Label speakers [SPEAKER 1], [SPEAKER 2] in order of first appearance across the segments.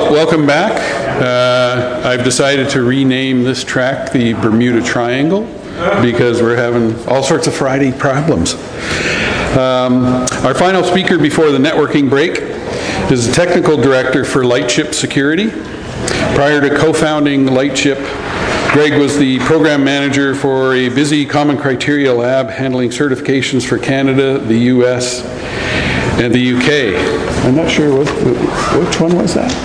[SPEAKER 1] Well, welcome back. I've decided to rename this track the Bermuda Triangle because we're having all sorts of Friday problems. Our final speaker before the networking break is the Technical Director for Lightship Security. Prior to co-founding Lightship, Greg was the Program Manager for a busy Common Criteria lab handling certifications for Canada, the US, and the UK. I'm not sure which one was that?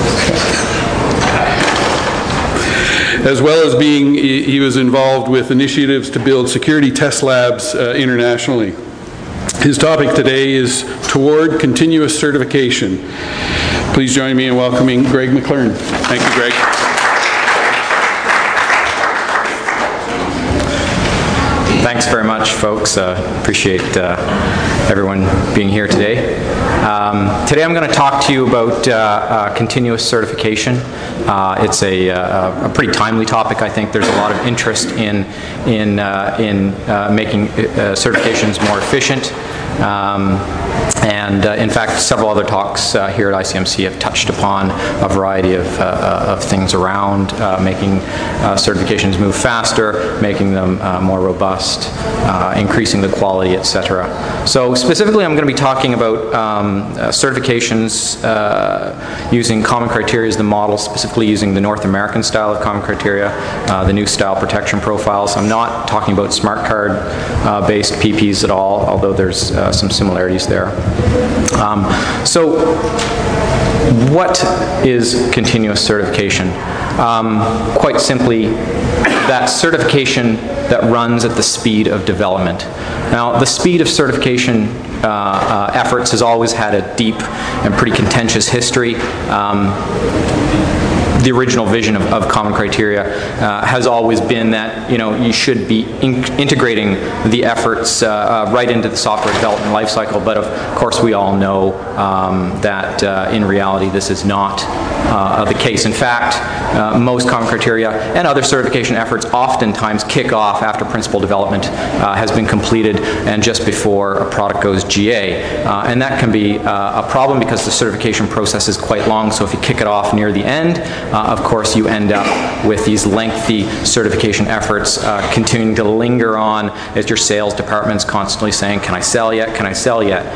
[SPEAKER 1] As well as he was involved with initiatives to build security test labs internationally. His topic today is Toward Continuous Certification. Please join me in welcoming Greg McLaren. Thank you, Greg.
[SPEAKER 2] Thanks very much, folks. Appreciate everyone being here today. Today I'm going to talk to you about continuous certification. It's a pretty timely topic. I think there's a lot of interest in making certifications more efficient. In fact, several other talks here at ICMC have touched upon a variety of things around making certifications move faster, making them more robust, increasing the quality, etc. So specifically, I'm going to be talking about certifications using Common Criteria as the model, specifically using the North American style of Common Criteria, the new style protection profiles. I'm not talking about smart card based PPs at all, although there's some similarities there. So what is continuous certification? Quite simply, that certification that runs at the speed of development. Now, the speed of certification efforts has always had a deep and pretty contentious history. The original vision of Common Criteria has always been that you should be integrating the efforts right into the software development lifecycle. But of course, we all know that in reality, this is not the case. In fact, most Common Criteria and other certification efforts oftentimes kick off after principal development has been completed and just before a product goes GA. And that can be a problem because the certification process is quite long. So if you kick it off near the end, of course, you end up with these lengthy certification efforts continuing to linger on as your sales department's constantly saying, can I sell yet? Can I sell yet?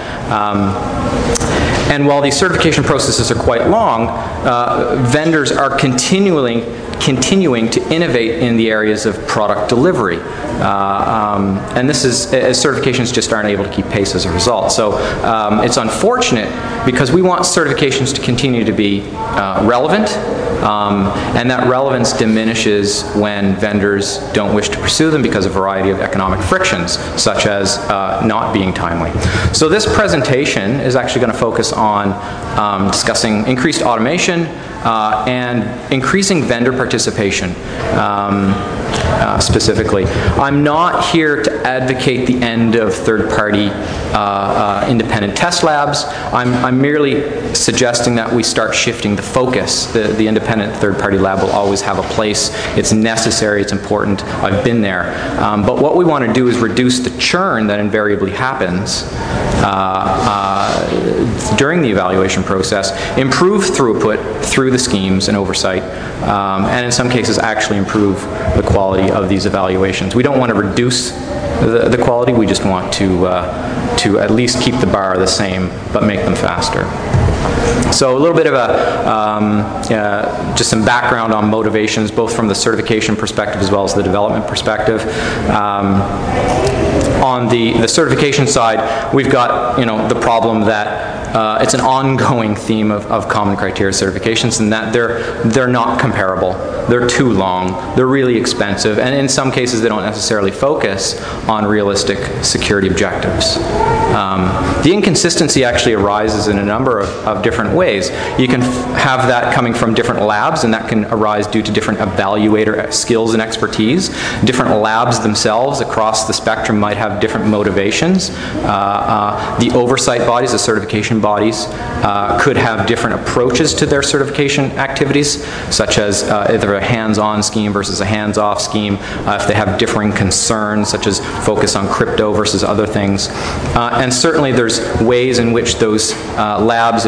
[SPEAKER 2] And while these certification processes are quite long, vendors are continuing to innovate in the areas of product delivery. And this is, as certifications just aren't able to keep pace as a result. So it's unfortunate because we want certifications to continue to be relevant. And that relevance diminishes when vendors don't wish to pursue them because of a variety of economic frictions, such as not being timely. So this presentation is actually going to focus on discussing increased automation and increasing vendor participation. Specifically, I'm not here to advocate the end of third-party independent test labs. I'm merely suggesting that we start shifting the focus. The independent third-party lab will always have a place. It's necessary, it's important. I've been there. But what we want to do is reduce the churn that invariably happens during the evaluation process, improve throughput through the schemes and oversight, and in some cases actually improve the quality of these evaluations. We don't want to reduce the quality, we just want to at least keep the bar the same, but make them faster. So a little bit of just some background on motivations, both from the certification perspective as well as the development perspective. On the certification side, we've got the problem that it's an ongoing theme of Common Criteria certifications, and that they're not comparable. They're too long. They're really expensive, and in some cases, they don't necessarily focus on realistic security objectives. The inconsistency actually arises in a number of different ways. You can have that coming from different labs, and that can arise due to different evaluator skills and expertise. Different labs themselves across the spectrum might have different motivations. The oversight bodies, the certification bodies, could have different approaches to their certification activities, such as either a hands-on scheme versus a hands-off scheme, if they have differing concerns, such as focus on crypto versus other things. And certainly there's ways in which those labs,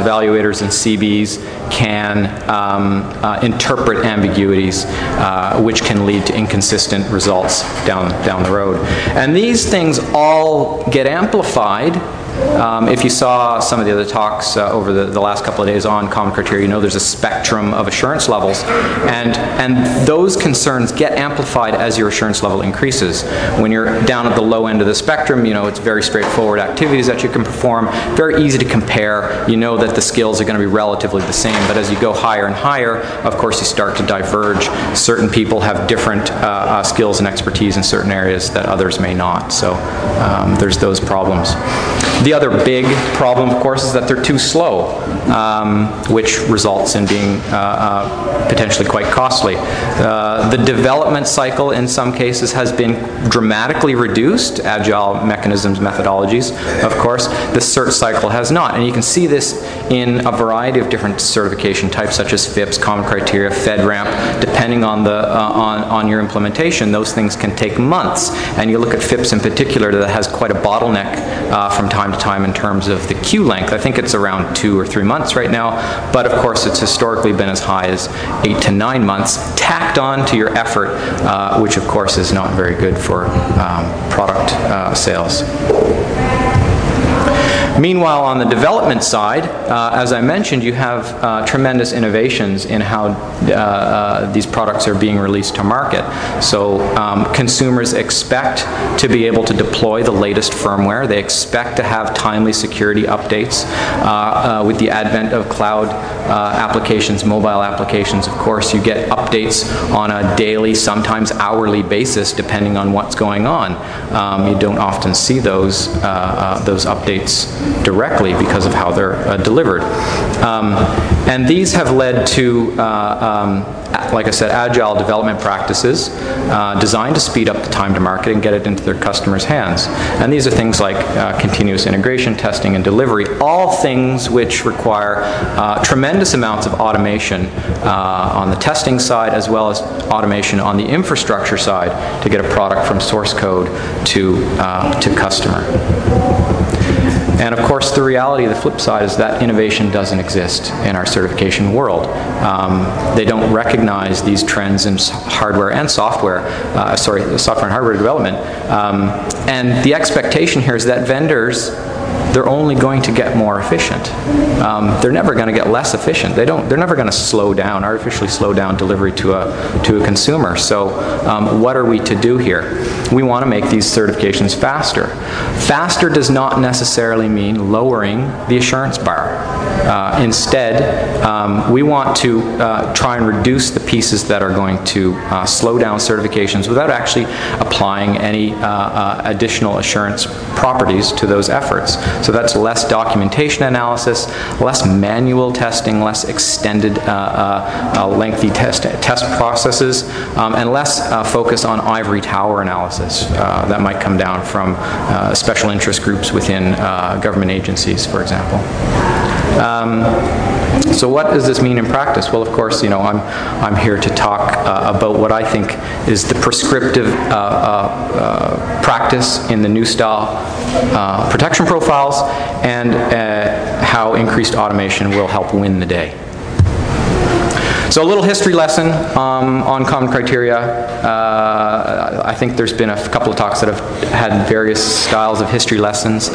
[SPEAKER 2] evaluators and CBs can interpret ambiguities, which can lead to inconsistent results down the road. And these things all get amplified. If you saw some of the other talks over the last couple of days on common criteria, you know there's a spectrum of assurance levels, and those concerns get amplified as your assurance level increases. When you're down at the low end of the spectrum, you know it's very straightforward activities that you can perform, very easy to compare. You know that the skills are going to be relatively the same, but as you go higher and higher, of course you start to diverge. Certain people have different skills and expertise in certain areas that others may not, so there's those problems. The other big problem, of course, is that they're too slow, which results in being potentially quite costly. The development cycle in some cases has been dramatically reduced, agile mechanisms, methodologies, of course. The cert cycle has not, and you can see this in a variety of different certification types, such as FIPS, Common Criteria, FedRAMP. Depending on the on your implementation, those things can take months, and you look at FIPS in particular, that has quite a bottleneck from time to time in terms of the queue length. I think it's around 2 or 3 months right now, but of course it's historically been as high as 8 to 9 months tacked on to your effort, which of course is not very good for product sales. Meanwhile, on the development side, as I mentioned, you have tremendous innovations in how these products are being released to market. So consumers expect to be able to deploy the latest firmware. They expect to have timely security updates. With the advent of cloud applications, mobile applications, of course, you get updates on a daily, sometimes hourly basis, depending on what's going on. You don't often see those updates directly because of how they're delivered. And these have led to, like I said, agile development practices designed to speed up the time to market and get it into their customers' hands. And these are things like continuous integration, testing, and delivery, all things which require tremendous amounts of automation on the testing side, as well as automation on the infrastructure side to get a product from source code to customer. And of course, the reality, the flip side, is that innovation doesn't exist in our certification world. They don't recognize these trends in hardware and software, software and hardware development. And the expectation here is that vendors, they're only going to get more efficient. They're never going to get less efficient. They're never going to slow down, artificially slow down delivery to a consumer. So what are we to do here? We want to make these certifications faster. Faster does not necessarily mean lowering the assurance bar. Instead, we want to try and reduce the pieces that are going to slow down certifications without actually applying any additional assurance properties to those efforts. So that's less documentation analysis, less manual testing, less extended lengthy test processes, and less focus on ivory tower analysis that might come down from special interest groups within government agencies, for example. So what does this mean in practice? Well, of course, you know, I'm here to talk about what I think is the prescriptive practice in the new style protection profiles, and how increased automation will help win the day. So a little history lesson on common criteria. I think there's been a couple of talks that have had various styles of history lessons.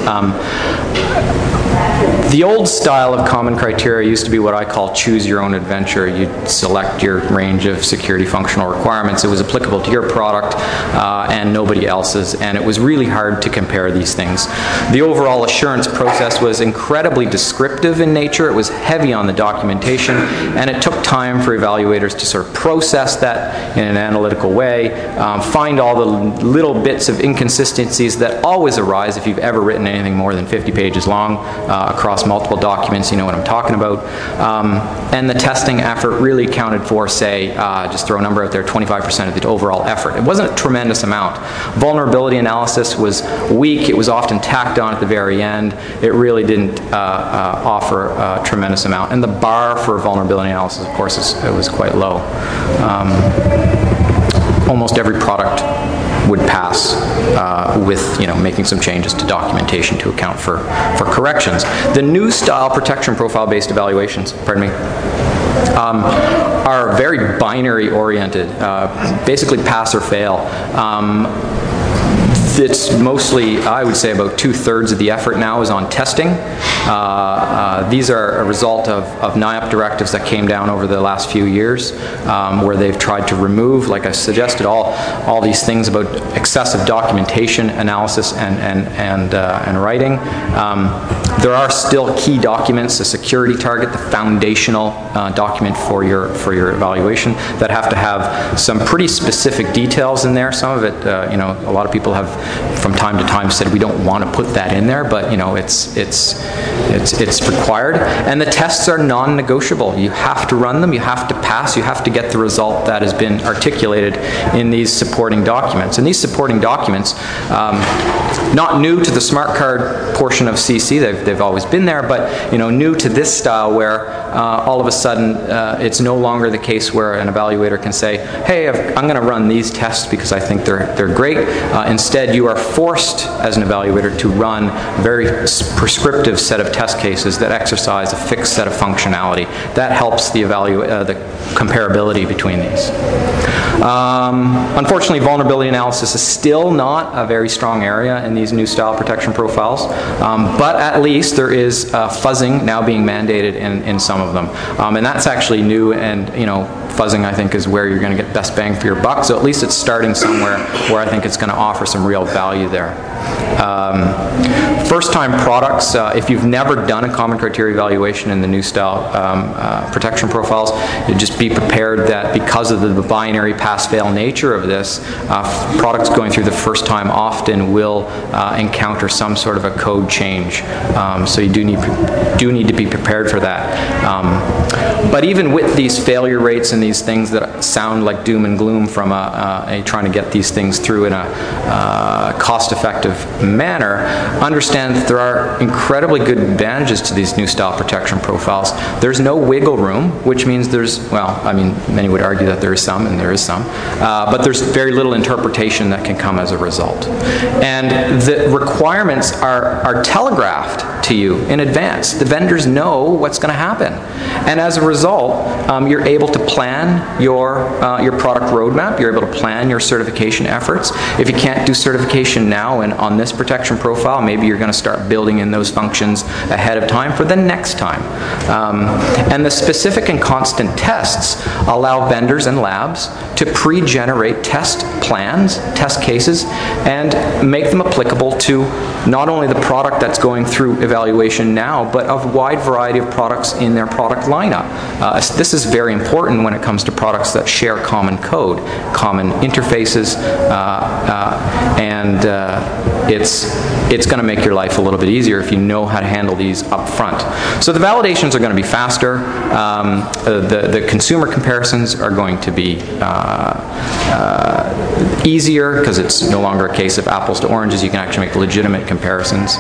[SPEAKER 2] The old style of common criteria used to be what I call choose your own adventure. You'd select your range of security functional requirements. It was applicable to your product and nobody else's, and it was really hard to compare these things. The overall assurance process was incredibly descriptive in nature. It was heavy on the documentation, and it took time for evaluators to sort of process that in an analytical way, find all the little bits of inconsistencies that always arise if you've ever written anything more than 50 pages long across multiple documents. You know what I'm talking about. And the testing effort really accounted for, say, just throw a number out there, 25% of the overall effort. It wasn't a tremendous amount. Vulnerability analysis was weak. It was often tacked on at the very end. It really didn't offer a tremendous amount. And the bar for vulnerability analysis, of course, was quite low. Almost every product would pass with, you know, making some changes to documentation to account for corrections. The new style protection profile based evaluations, pardon me, are very binary oriented, basically pass or fail. It's mostly, I would say, about 2/3 of the effort now is on testing. These are a result of NIAP directives that came down over the last few years, where they've tried to remove, like I suggested, all these things about excessive documentation, analysis, and writing. There are still key documents, the security target, the foundational document for your evaluation, that have to have some pretty specific details in there. Some of it, you know, a lot of people have from time to time said we don't want to put that in there, but you know, it's required. And the tests are non-negotiable. You have to run them, you have to pass, you have to get the result that has been articulated in these supporting documents. And these supporting documents, not new to the smart card portion of CC, they've always been there, but you know, new to this style where all of a sudden it's no longer the case where an evaluator can say, hey, I'm going to run these tests because I think they're great. Instead, you are forced as an evaluator to run a very prescriptive set of test cases that exercise a fixed set of functionality. That helps the comparability between these. Unfortunately, vulnerability analysis is still not a very strong area in these new style protection profiles, but at least there is fuzzing now being mandated in some of them. And that's actually new, and you know, fuzzing I think is where you're going to get best bang for your buck, so at least it's starting somewhere where I think it's going to offer some real value there. First-time products, if you've never done a common criteria evaluation in the new style protection profiles, just be prepared that because of the binary pass-fail nature of this, products going through the first time often will encounter some sort of a code change. So you do need to be prepared for that. But even with these failure rates and these things that sound like doom and gloom from trying to get these things through in a cost-effective manner, understand that there are incredibly good advantages to these new style protection profiles. There's no wiggle room, which means there's, well, I mean, many would argue that there is some, and there is some, but there's very little interpretation that can come as a result. And the requirements are telegraphed to you in advance. The vendors know what's going to happen. And as a result, you're able to plan your product roadmap, you're able to plan your certification efforts. If you can't do certification now and on this protection profile, maybe you're going to start building in those functions ahead of time for the next time. And the specific and constant tests allow vendors and labs to pre-generate test plans, test cases, and make them applicable to not only the product that's going through evaluation now, but a wide variety of products in their product lineup. This is very important when it comes to products that share common code, common interfaces, and it's going to make your life a little bit easier if you know how to handle these up front. So the validations are going to be faster. The consumer comparisons are going to be easier because it's no longer a case of apples to oranges. You can actually make legitimate comparisons.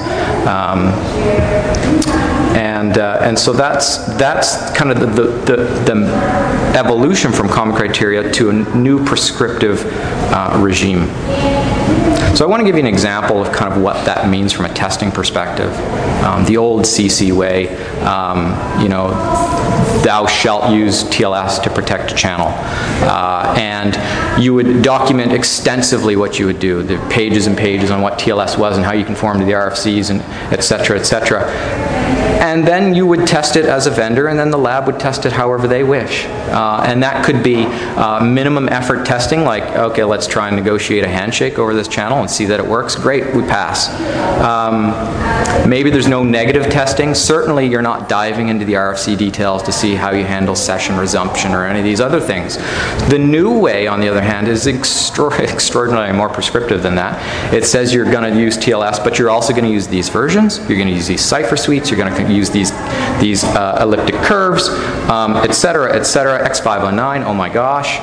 [SPEAKER 2] And so that's kind of the evolution from common criteria to a new prescriptive regime. So I want to give you an example of kind of what that means from a testing perspective. The old CC way, you know, thou shalt use TLS to protect a channel. And you would document extensively what you would do, the pages and pages on what TLS was and how you conform to the RFCs, and et cetera, et cetera. And then you would test it as a vendor, and then the lab would test it however they wish. And that could be minimum effort testing, like, okay, let's try and negotiate a handshake over this channel and see that it works. Great, we pass. Maybe there's no negative testing. Certainly you're not diving into the RFC details to see how you handle session resumption or any of these other things. The new way, on the other hand, is extraordinarily more prescriptive than that. It says you're going to use TLS, but you're also going to use these versions. You're going to use these cipher suites. You're going to use these elliptic curves, et cetera, et cetera. X509, oh my gosh.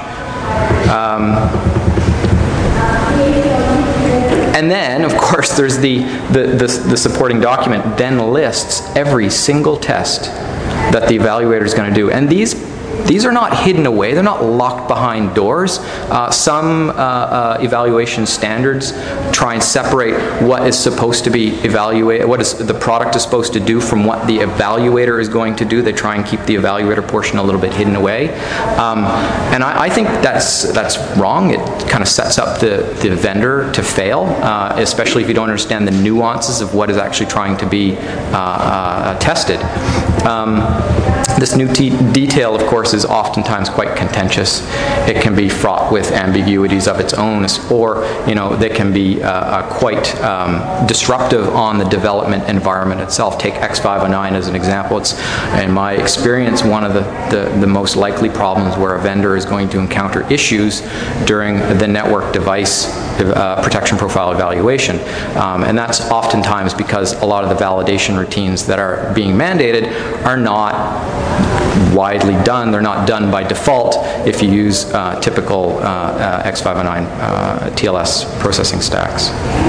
[SPEAKER 2] And then, of course, there's the supporting document then lists every single test that the evaluator is going to do. And these these are not hidden away. They're not locked behind doors. Some evaluation standards try and separate what is supposed to be evaluated, what is the product is supposed to do from what the evaluator is going to do. They try and keep the evaluator portion a little bit hidden away. And I think that's wrong. It kind of sets up the vendor to fail, especially if you don't understand the nuances of what is actually trying to be tested. This new detail, of course, is oftentimes quite contentious. It can be fraught with ambiguities of its own, or they can be quite disruptive on the development environment itself. Take X509 as an example. It's, in my experience, one of the most likely problems where a vendor is going to encounter issues during the network device protection profile evaluation. And that's oftentimes because a lot of the validation routines that are being mandated are not widely done. They're not done by default if you use typical X509 TLS processing stacks.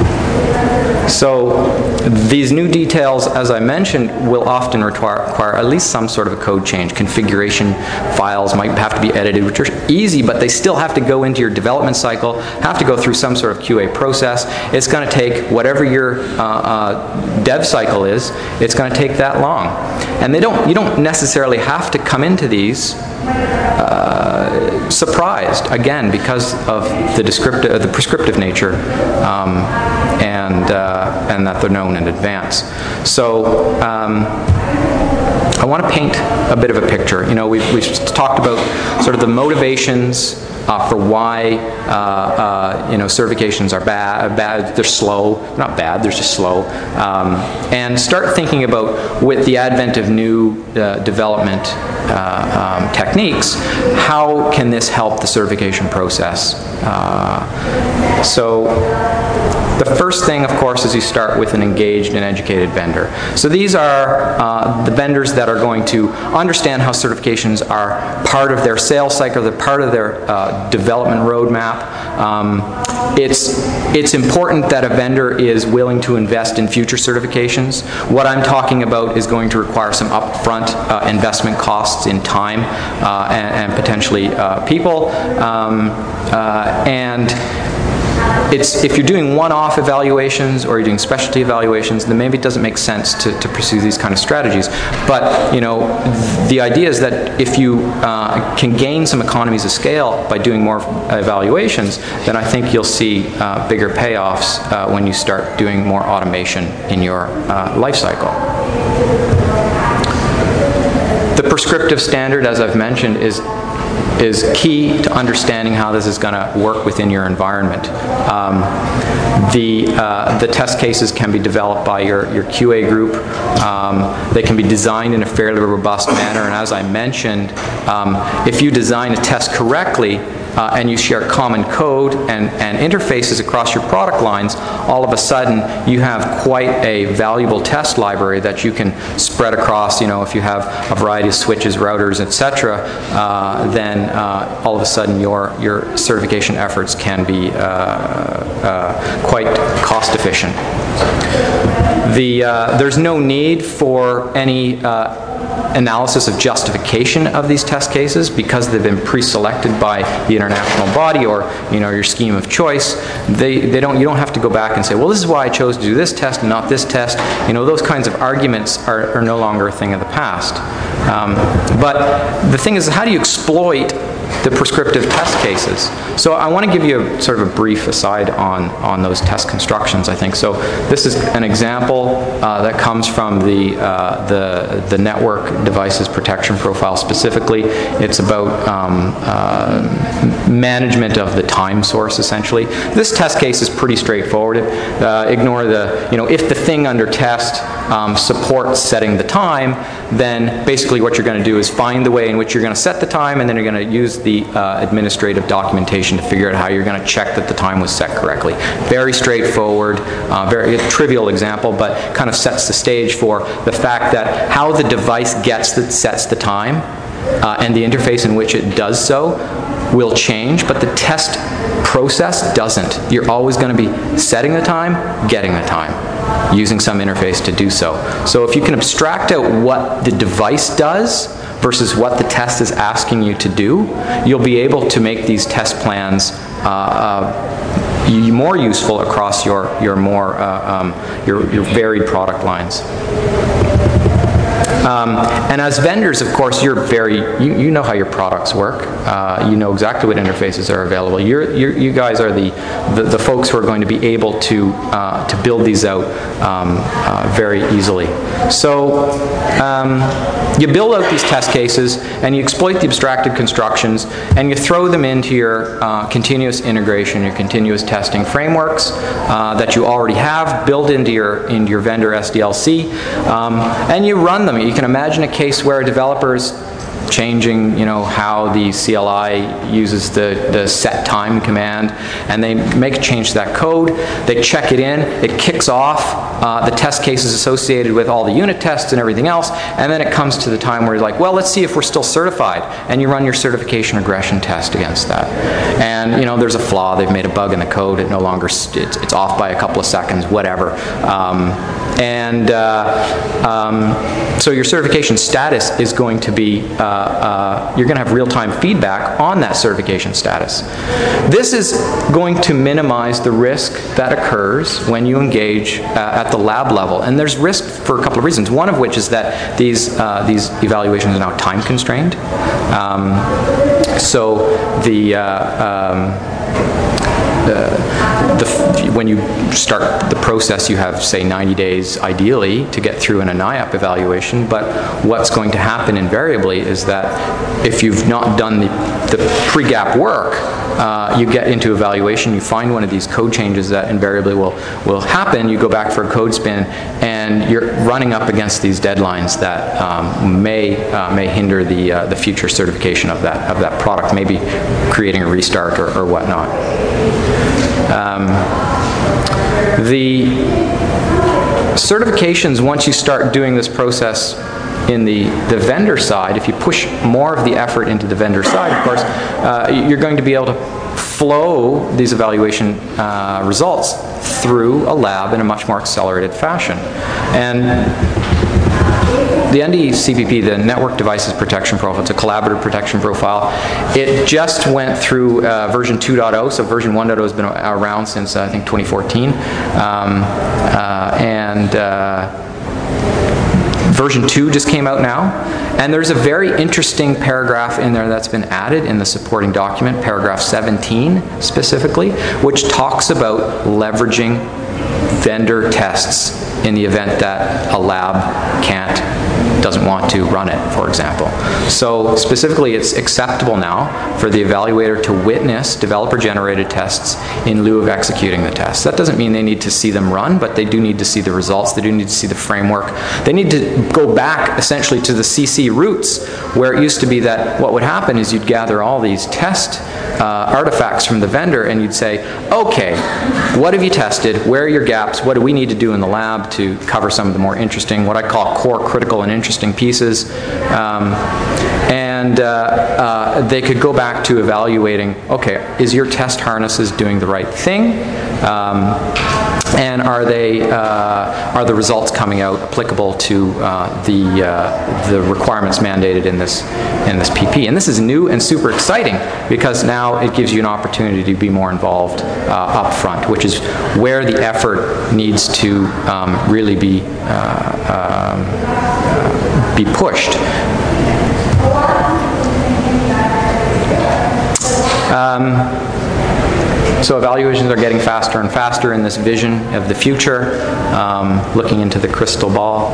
[SPEAKER 2] So these new details, as I mentioned, will often require at least some sort of a code change. Configuration files might have to be edited, which are easy, but they still have to go into your development cycle, have to go through some sort of QA process. It's going to take whatever your dev cycle is, it's going to take that long. And you don't necessarily have to come into these surprised, again, because of the prescriptive nature and that they're known in advance. So I want to paint a bit of a picture. We've talked about sort of the motivations for why certifications are bad. They're slow. They're not bad. They're just slow. And start thinking about, with the advent of new development techniques, how can this help the certification process? So the first thing, of course, is you start with an engaged and educated vendor. So these are the vendors that are going to understand how certifications are part of their sales cycle, they're part of their development roadmap. It's important that a vendor is willing to invest in future certifications. What I'm talking about is going to require some upfront investment costs in time and potentially people. If you're doing one-off evaluations or you're doing specialty evaluations, then maybe it doesn't make sense to pursue these kind of strategies. But the idea is that if you can gain some economies of scale by doing more evaluations, then I think you'll see bigger payoffs when you start doing more automation in your life cycle. The prescriptive standard, as I've mentioned, is key to understanding how this is going to work within your environment. The test cases can be developed by your QA group. They can be designed in a fairly robust manner, and as I mentioned, if you design a test correctly, and you share common code and interfaces across your product lines, all of a sudden you have quite a valuable test library that you can spread across. If you have a variety of switches, routers, etc., then all of a sudden your certification efforts can be quite cost efficient. There's no need for any analysis of justification of these test cases because they've been pre-selected by the international body or your scheme of choice. You don't have to go back and say, well, this is why I chose to do this test and not this test. Those kinds of arguments are no longer a thing of the past. But the thing is, how do you exploit the prescriptive test cases? So I want to give you sort of a brief aside on those test constructions, I think. So this is an example that comes from the network devices protection profile specifically. It's about management of the time source, essentially. This test case is pretty straightforward. Ignore if the thing under test supports setting the time, then basically what you're going to do is find the way in which you're going to set the time, and then you're going to use the administrative documentation to figure out how you're going to check that the time was set correctly. Very straightforward, very trivial example, but kind of sets the stage for the fact that how the device sets the time and the interface in which it does so will change, but the test process doesn't. You're always going to be setting the time, getting the time, using some interface to do so. So if you can abstract out what the device does versus what the test is asking you to do, you'll be able to make these test plans more useful across your varied product lines. And as vendors, of course, you know how your products work. You know exactly what interfaces are available. You guys are the folks who are going to be able to build these out very easily. So you build out these test cases, and you exploit the abstracted constructions, and you throw them into your continuous integration, your continuous testing frameworks that you already have built into your vendor SDLC, and you run them. You can imagine a case where a developer's changing, how the CLI uses the set time command, and they make a change to that code. They check it in. It kicks off the test cases associated with all the unit tests and everything else, and then it comes to the time where you're like, well, let's see if we're still certified, and you run your certification regression test against that. And there's a flaw. They've made a bug in the code. It no longer it's off by a couple of seconds, whatever. So your certification status is going to be, you're going to have real-time feedback on that certification status. This is going to minimize the risk that occurs when you engage at the lab level. And there's risk for a couple of reasons, one of which is that these evaluations are now time constrained. When you start the process, you have, say, 90 days ideally to get through an NIAP evaluation, but what's going to happen invariably is that if you've not done the pre-gap work, you get into evaluation, you find one of these code changes that invariably will happen, you go back for a code spin, and you're running up against these deadlines that may hinder the future certification of that product, maybe creating a restart or whatnot. The certifications, once you start doing this process in the vendor side, if you push more of the effort into the vendor side, of course, you're going to be able to flow these evaluation results through a lab in a much more accelerated fashion. And the NDCPP, the Network Devices Protection Profile, it's a collaborative protection profile. It just went through version 2.0, so version 1.0 has been around since, I think, 2014. Version 2 just came out now, and there's a very interesting paragraph in there that's been added in the supporting document, paragraph 17 specifically, which talks about leveraging vendor tests in the event that a lab doesn't want to run it, for example. So specifically, it's acceptable now for the evaluator to witness developer-generated tests in lieu of executing the tests. That doesn't mean they need to see them run, but they do need to see the results. They do need to see the framework. They need to go back, essentially, to the CC roots, where it used to be that what would happen is you'd gather all these test artifacts from the vendor, and you'd say, okay, what have you tested? Where are your gaps? What do we need to do in the lab to cover some of the more interesting, what I call core, critical, and interesting pieces? They could go back to evaluating, okay, is your test harnesses doing the right thing? And are the results coming out applicable to the requirements mandated in this PP? And this is new and super exciting because now it gives you an opportunity to be more involved up front, which is where the effort needs to really be pushed. So evaluations are getting faster and faster in this vision of the future, looking into the crystal ball.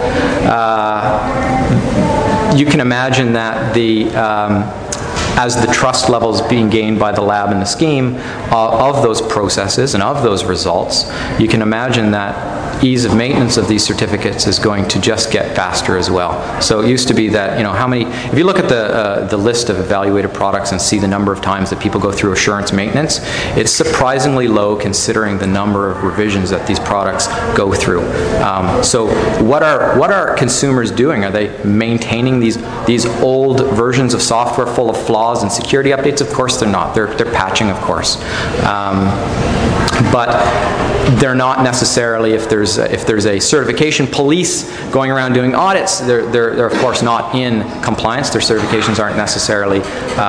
[SPEAKER 2] You can imagine that as the trust levels being gained by the lab and the scheme of those processes and of those results, you can imagine that ease of maintenance of these certificates is going to just get faster as well. So it used to be that, if you look at the list of evaluated products and see the number of times that people go through assurance maintenance, it's surprisingly low considering the number of revisions that these products go through. So what are consumers doing? Are they maintaining these old versions of software full of flaws flaws and security updates? Of course they're not. They're patching, of course. But they're not necessarily, if there's a certification police going around doing audits, they're of course not in compliance. Their certifications aren't necessarily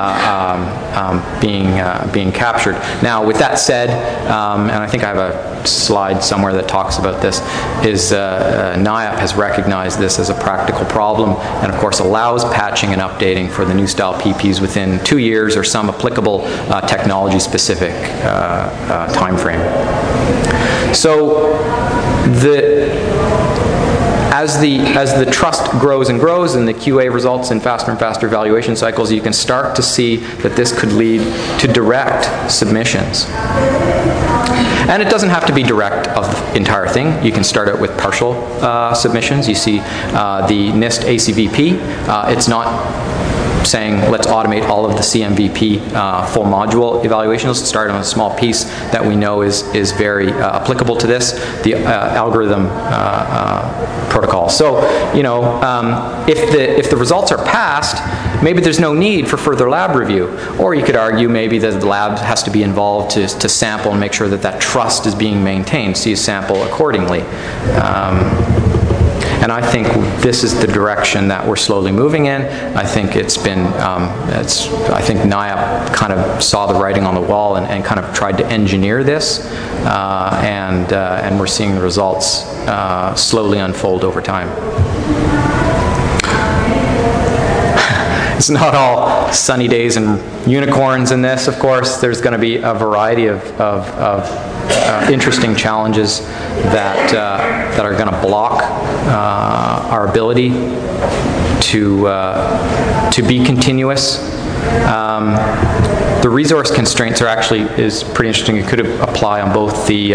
[SPEAKER 2] being captured. Now, with that said, and I think I have a slide somewhere that talks about this, is NIAP has recognized this as a practical problem and of course allows patching and updating for the new style PPs within 2 years or some applicable technology specific time frame. So as the trust grows and grows and the QA results in faster and faster evaluation cycles, you can start to see that this could lead to direct submissions. And it doesn't have to be direct of the entire thing. You can start out with partial submissions. You see the NIST ACVP. It's not saying let's automate all of the CMVP full module evaluation. Let's start on a small piece that we know is very applicable to this, the algorithm protocol. So, you know, if the results are passed, maybe there's no need for further lab review. Or you could argue maybe that the lab has to be involved to sample and make sure that that trust is being maintained, so you sample accordingly. And I think this is the direction that we're slowly moving in. I think it's been, I think NIAP kind of saw the writing on the wall and kind of tried to engineer this, and we're seeing the results slowly unfold over time. It's not all sunny days and unicorns in this, of course. There's going to be a variety of interesting challenges that are going to block our ability to be continuous. The resource constraints is pretty interesting. It could apply on both the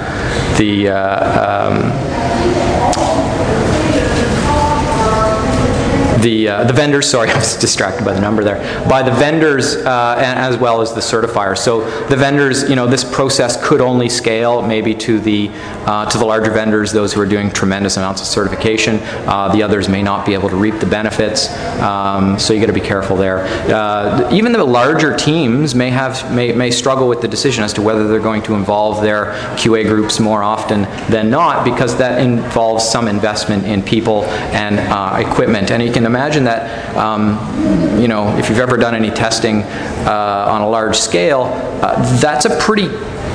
[SPEAKER 2] vendors, sorry, I was distracted by the number there, by the vendors as well as the certifiers. So the vendors, you know, this process could only scale maybe to the larger vendors, those who are doing tremendous amounts of certification. The others may not be able to reap the benefits, so you got to be careful there. Even the larger teams may struggle with the decision as to whether they're going to involve their QA groups more often than not, because that involves some investment in people and equipment. And you can imagine that, you know, if you've ever done any testing on a large scale, that's a pretty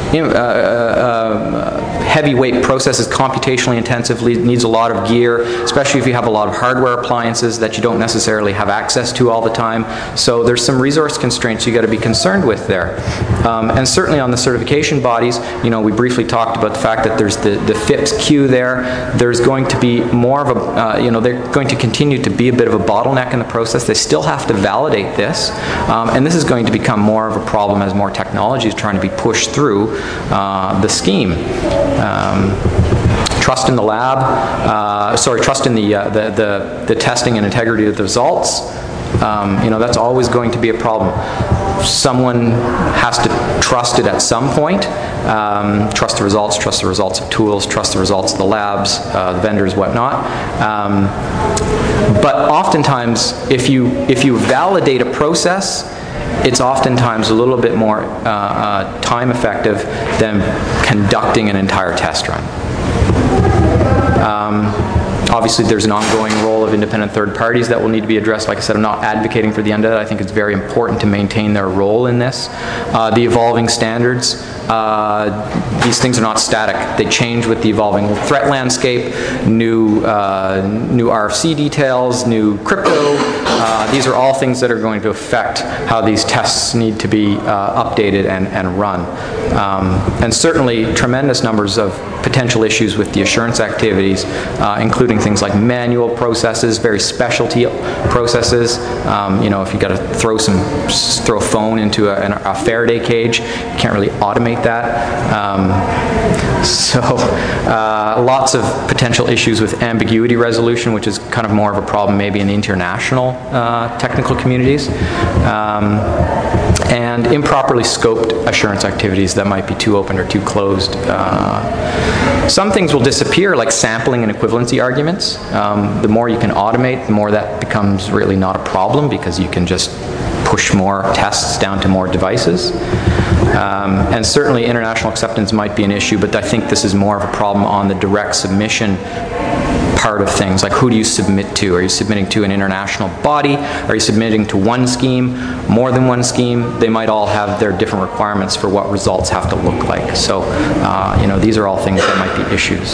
[SPEAKER 2] heavyweight process, is computationally intensive, needs a lot of gear, especially if you have a lot of hardware appliances that you don't necessarily have access to all the time. So there's some resource constraints you got to be concerned with there. And certainly on the certification bodies, you know, we briefly talked about the fact that there's the FIPS queue there. There's going to be more of a, you know, they're going to continue to be a bit of a bottleneck in the process. They still have to validate this, and this is going to become more of a problem as more technology is trying to be pushed through the scheme. Trust in the lab, trust in the testing and integrity of the results. You know, that's always going to be a problem. Someone has to trust it at some point. Trust the results of tools, trust the results of the labs, the vendors, whatnot. But oftentimes, if you validate a process, it's oftentimes a little bit more time effective than conducting an entire test run. Obviously, there's an ongoing role of independent third parties that will need to be addressed. Like I said, I'm not advocating for the end of it. I think it's very important to maintain their role in this. The evolving standards, these things are not static. They change with the evolving threat landscape, new RFC details, new crypto. These are all things that are going to affect how these tests need to be updated and run. And certainly, tremendous numbers of potential issues with the assurance activities, including things like manual processes, very specialty processes. You know, if you got to throw a phone into a Faraday cage, you can't really automate that. Lots of potential issues with ambiguity resolution, which is kind of more of a problem maybe in the international technical communities. And improperly scoped assurance activities that might be too open or too closed. Some things will disappear, like sampling and equivalency arguments. The more you can automate, the more that becomes really not a problem, because you can just push more tests down to more devices. And certainly international acceptance might be an issue, but I think this is more of a problem on the direct submission part of things, like who do you submit to? Are you submitting to an international body? Are you submitting to one scheme, more than one scheme? They might all have their different requirements for what results have to look like. So, you know, these are all things that might be issues.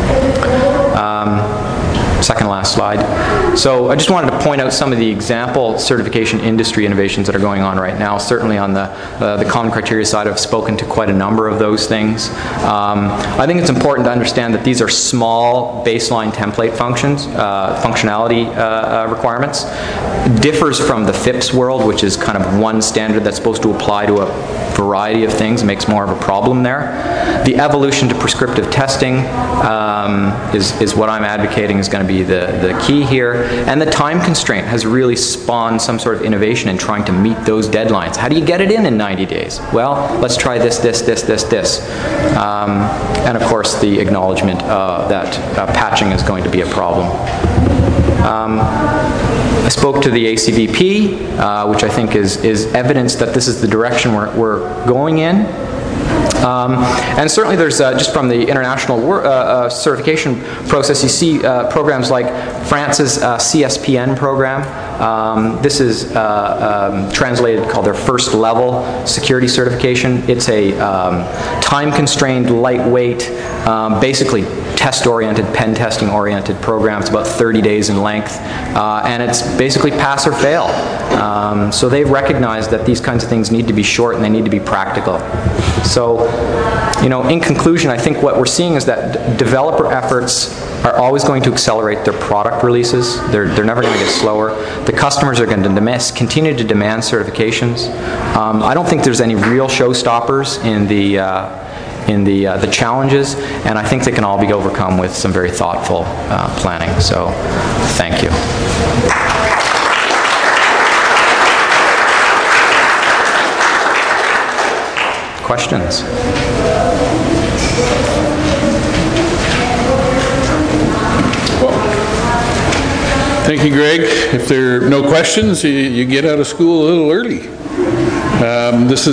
[SPEAKER 2] Second last slide. So I just wanted to point out some of the example certification industry innovations that are going on right now. Certainly on the common criteria side, I've spoken to quite a number of those things. I think it's important to understand that these are small baseline template functions, functionality requirements. Differs from the FIPS world, which is kind of one standard that's supposed to apply to a variety of things, makes more of a problem there. The evolution to prescriptive testing is what I'm advocating is going to be the key here. And the time constraint has really spawned some sort of innovation in trying to meet those deadlines. How do you get it in 90 days? Well, let's try this. And of course, the acknowledgement that patching is going to be a problem. I spoke to the ACVP, which I think is evidence that this is the direction we're going in. And certainly there's, just from the international certification process, you see programs like France's CSPN program. This is translated, called their first level security certification. It's a time-constrained, lightweight, basically test-oriented, pen testing-oriented program. It's about 30 days in length, and it's basically pass or fail. So they've recognized that these kinds of things need to be short and they need to be practical. So, you know, in conclusion, I think what we're seeing is that developer efforts are always going to accelerate their product releases. They're never going to get slower. The customers are going to continue to demand certifications. I don't think there's any real showstoppers in the challenges, and I think they can all be overcome with some very thoughtful planning. So, thank you. Questions?
[SPEAKER 1] Thank you, Greg. If there are no questions, you get out of school a little early. This is